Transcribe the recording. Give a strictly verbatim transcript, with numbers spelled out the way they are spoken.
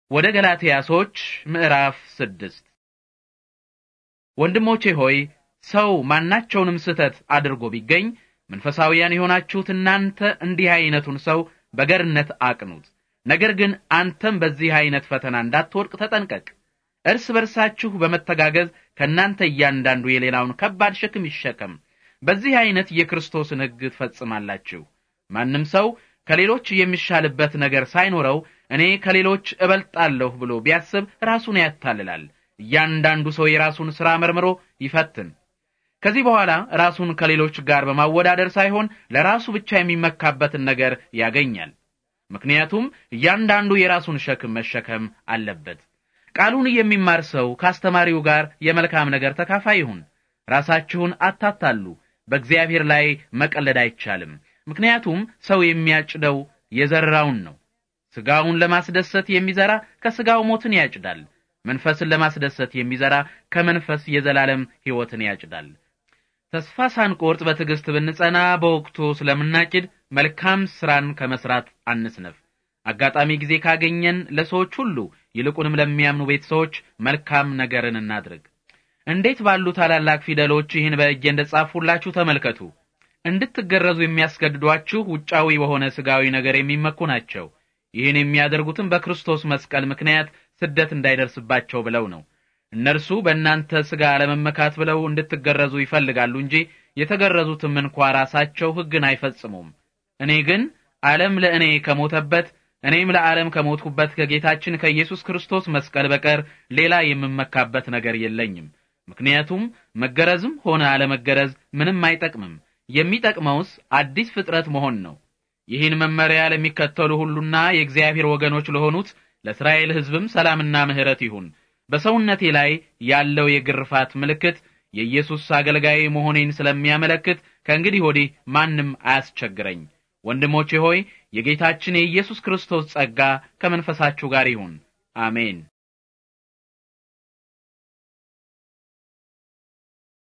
ወደ ገላትያ ሰዎች ምዕራፍ ስድስት ወንድሞቼ ሆይ ሰው ማናቸውንም ስተት አድርጎ ቢገኝ መንፈሳዊያን የሆናችሁት እናንተ እንዲህ አይነቱን ሰው በገርነት አቅኑት። ነገር ግን አንተም በዚህ አይነት ፈተና እንዳትወድቅ ተጠንቀቅ። እርስ በርሳችሁ በመተጋገዝ ከናንተ እያንዳንዱ የሌላውን ከባድ ሸክም ይሸከም። በዚህ አይነት የክርስቶስን ሕግ ትፈጽማላችሁ። ማንም ሰው ከሌሎች የሚሻልበት ነገር ሳይኖረው እኔ ከሌሎች እበልጣለሁ ብሎ ቢያስብ ራሱን ያታልላል። እያንዳንዱ ሰው የራሱን ሥራ መርምሮ ይፈትን። ከዚህ በኋላ ራሱን ከሌሎች ጋር በማወዳደር ሳይሆን ለራሱ ብቻ የሚመካበትን ነገር ያገኛል። ምክንያቱም እያንዳንዱ የራሱን ሸክም መሸከም አለበት። ቃሉን የሚማር ሰው ከአስተማሪው ጋር የመልካም ነገር ተካፋይ ይሁን። ራሳችሁን አታታሉ። በእግዚአብሔር ላይ መቀለድ አይቻልም። ምክንያቱም ሰው የሚያጭደው የዘራውን ነው። ሥጋውን ለማስደሰት የሚዘራ ከሥጋው ሞትን ያጭዳል። መንፈስን ለማስደሰት የሚዘራ ከመንፈስ የዘላለም ሕይወትን ያጭዳል። ተስፋ ሳንቆርጥ በትዕግስት ብንጸና በወቅቱ ስለምናጭድ መልካም ሥራን ከመስራት አንስነፍ። አጋጣሚ ጊዜ ካገኘን ለሰዎች ሁሉ ይልቁንም ለሚያምኑ ቤተሰቦች መልካም ነገርን እናድርግ። እንዴት ባሉ ታላላቅ ፊደሎች ይህን በእጄ እንደጻፍሁላችሁ ተመልከቱ። እንድትገረዙ የሚያስገድዷችሁ ውጫዊ በሆነ ሥጋዊ ነገር የሚመኩ ናቸው። ይህን የሚያደርጉትም በክርስቶስ መስቀል ምክንያት ስደት እንዳይደርስባቸው ብለው ነው። እነርሱ በእናንተ ሥጋ ለመመካት ብለው እንድትገረዙ ይፈልጋሉ እንጂ የተገረዙትም እንኳ ራሳቸው ሕግን አይፈጽሙም። እኔ ግን ዓለም ለእኔ ከሞተበት እኔም ለዓለም ከሞትኩበት ከጌታችን ከኢየሱስ ክርስቶስ መስቀል በቀር ሌላ የምመካበት ነገር የለኝም። ምክንያቱም መገረዝም ሆነ አለመገረዝ ምንም አይጠቅምም። የሚጠቅመውስ አዲስ ፍጥረት መሆን ነው። ይህን መመሪያ ለሚከተሉ ሁሉና የእግዚአብሔር ወገኖች ለሆኑት ለእስራኤል ሕዝብም ሰላምና ምሕረት ይሁን። በሰውነቴ ላይ ያለው የግርፋት ምልክት የኢየሱስ አገልጋይ መሆኔን ስለሚያመለክት ከእንግዲህ ወዲህ ማንም አያስቸግረኝ። ወንድሞቼ ሆይ የጌታችን የኢየሱስ ክርስቶስ ጸጋ ከመንፈሳችሁ ጋር ይሁን። አሜን።